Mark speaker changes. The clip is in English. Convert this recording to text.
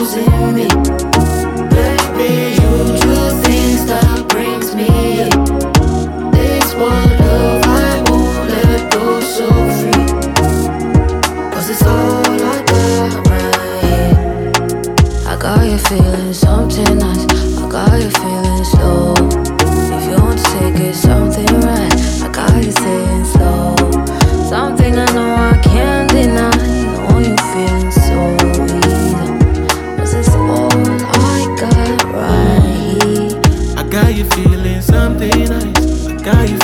Speaker 1: losing me. Baby, you do things that brings me in. This one love I won't let go so free. Cause it's all I got right here. I got you feeling something nice, I got you feeling slow. If you want to take it something right, I got you saying slow. Something I know I can't deny. I want you feeling so easy. Cause it's all I got right here.
Speaker 2: I got you feeling something nice, I got you